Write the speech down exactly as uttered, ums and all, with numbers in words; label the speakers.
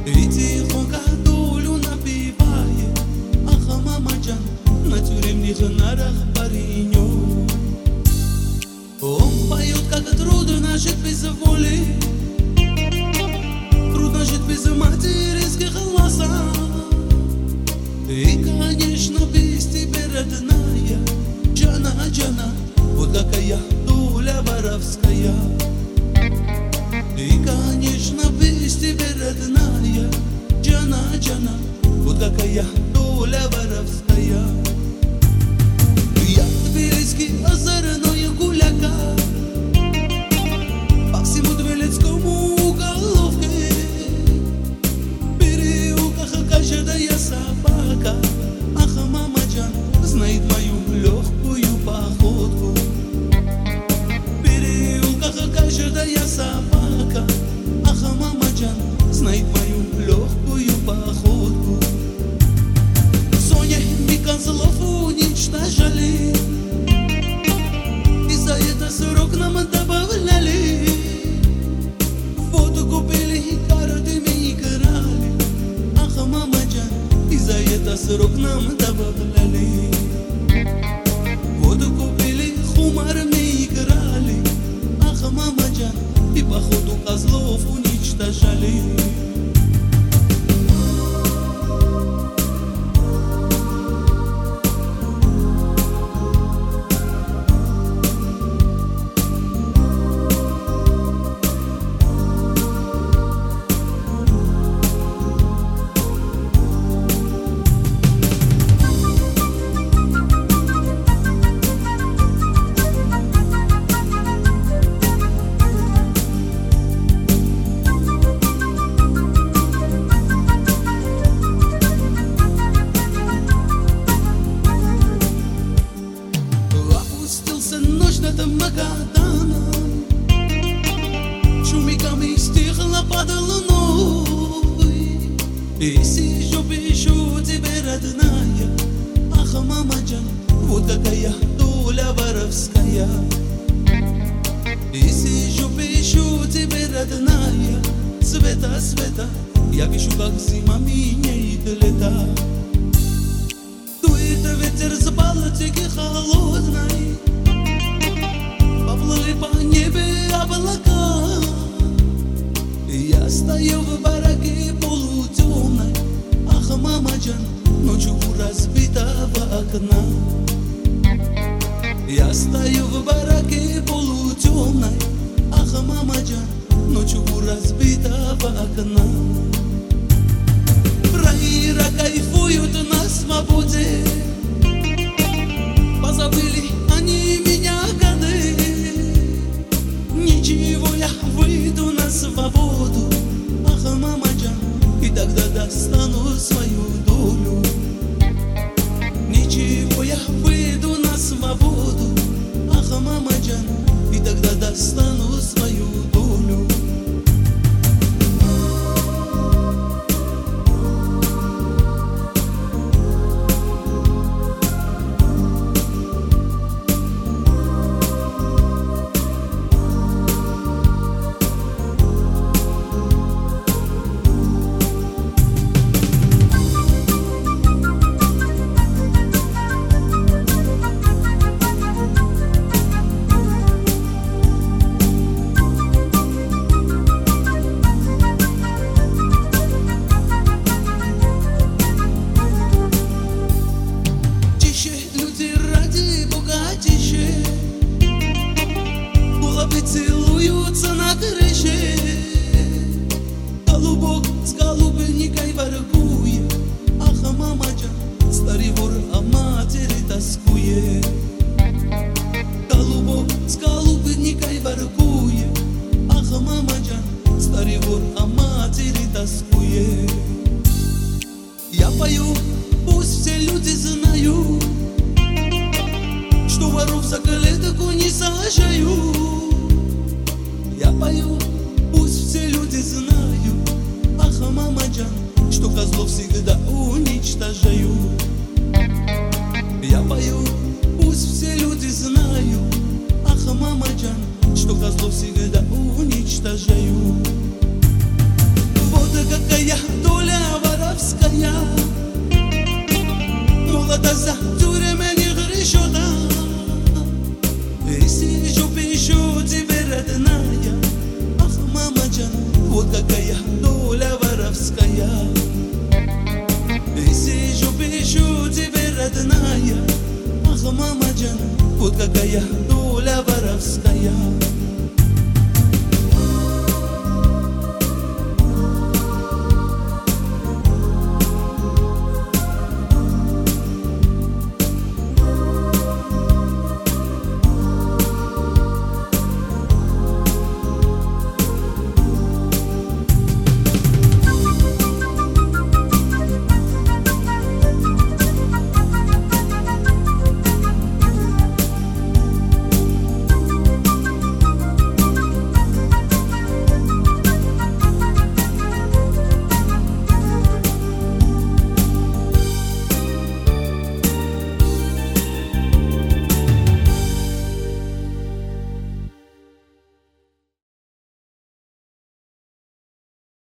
Speaker 1: И тихонько долю напевает: аха, мамаджан, на тюремных нарах паренек. Он поет, как трудно жить без воли, трудно жить без материнских глаза. И, конечно, без тебя, родная, Джана, Джана, вот какая доля воровская. И, конечно, без тебя, родная, Джана, Джана, вот какая доля воровская. Я тверский озорной гуляка, по всему Тверскому уголовке, в переулках каждая собака, ах, мамаджан, знает мою легкую походку. В переулках каждая собака, ах, мамаджан, знает мою легкую походку. Соня и Козлов уничтожали, и за это срок нам добавляли. Фото купили, картами играли, ах, мамаджан, и за это срок нам добавляли. Фото купили, хумарами играли, ах, мамаджан, и походу Козлов уничтожали. Магаданом, чумиками стихла под луной, и сижу, пишу тебе, родная, ах, мамаджан, вот какая доля воровская. И сижу, пишу тебе, родная, Света, Света, я пишу, как зима меняет лета. Дует ветер с Балтики холодной, поплыли по небе облака. Я стою в бараке полутемной, ах, мамаджан, ночью у разбитого окна. Я стою в бараке полутемной, ах, мамаджан, ночью у разбитого окна. Фраера кайфуют на свободе, позабыли они меня годы. Ничего, я выйду на свободу, ах, мамаджан, и тогда достану свою долю. Ничего, я выйду на свободу, ах, мамаджан, и тогда достану свою долю. Целуются на крыше, голубок с голубникой воркует, ах, мамаджан, старый вор о матери тоскует. Голубок с голубникой воркует, ах, мамаджан, старый вор о матери тоскует. Я пою, пусть все люди знают, что воров за клетку не сажают. Я пою, пусть все люди знают, ах, мамаджан, что Козлов всегда уничтожают. Я пою, пусть все люди знают, ах, мамаджан, что Козлов всегда уничтожают. Вот какая زهدور منی غرشودا ایسی جو پیشوتی برد نایا آخ ماما جان ودگا کیا دولا ورفسکایا ایسی جو پیشوتی برد نایا آخ ماما جان ودگا کیا دولا ورفسکایا